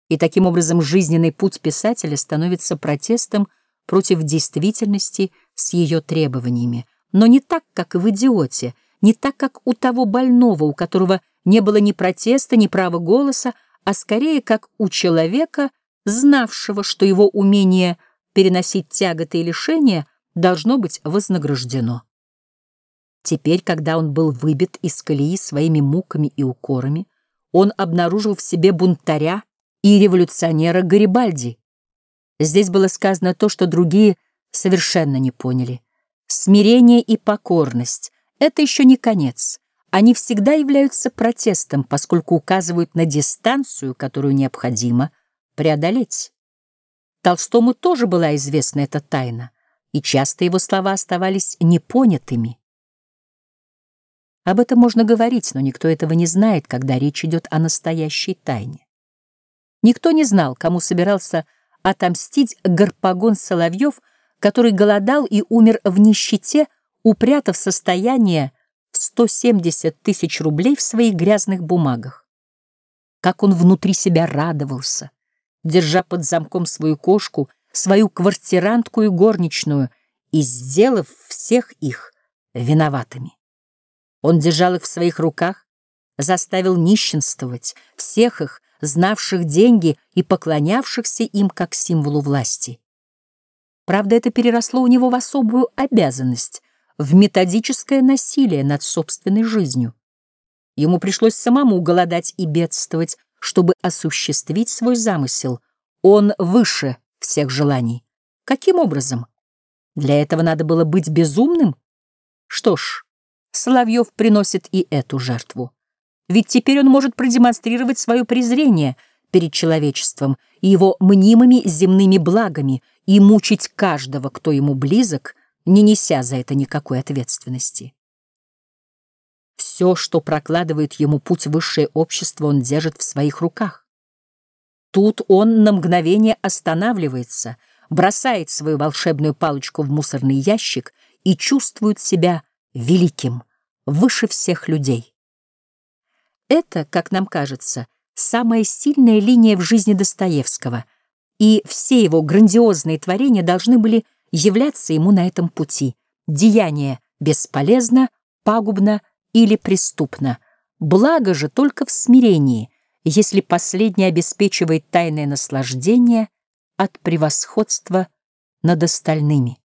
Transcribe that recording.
И таким образом жизненный путь писателя становится протестом против действительности с ее требованиями. Но не так, как в «Идиоте», не так, как у того больного, у которого не было ни протеста, ни права голоса, а скорее как у человека, знавшего, что его умение переносить тяготы и лишения должно быть вознаграждено. Теперь, когда он был выбит из колеи своими муками и укорами, он обнаружил в себе бунтаря и революционера Гарибальди. Здесь было сказано то, что другие совершенно не поняли. Смирение и покорность — это еще не конец. Они всегда являются протестом, поскольку указывают на дистанцию, которую необходимо преодолеть. Толстому тоже была известна эта тайна, и часто его слова оставались непонятыми. Об этом можно говорить, но никто этого не знает, когда речь идет о настоящей тайне. Никто не знал, кому собирался отомстить Гарпагон Соловьев, который голодал и умер в нищете, упрятав состояние в 170 тысяч рублей в своих грязных бумагах. Как он внутри себя радовался, держа под замком свою кошку, свою квартирантку и горничную, и сделав всех их виноватыми. Он держал их в своих руках, заставил нищенствовать всех их, знавших деньги и поклонявшихся им как символу власти. Правда, это переросло у него в особую обязанность, в методическое насилие над собственной жизнью. Ему пришлось самому голодать и бедствовать, чтобы осуществить свой замысел. Он выше всех желаний. Каким образом? Для этого надо было быть безумным? Что ж, Соловьев приносит и эту жертву. Ведь теперь он может продемонстрировать свое презрение перед человечеством и его мнимыми земными благами и мучить каждого, кто ему близок, не неся за это никакой ответственности. Все, что прокладывает ему путь в высшее общество, он держит в своих руках. Тут он на мгновение останавливается, бросает свою волшебную палочку в мусорный ящик и чувствует себя великим, выше всех людей. Это, как нам кажется, самая сильная линия в жизни Достоевского, и все его грандиозные творения должны были являться ему на этом пути. Деяние бесполезно, пагубно или преступно. Благо же только в смирении, если последнее обеспечивает тайное наслаждение от превосходства над остальными.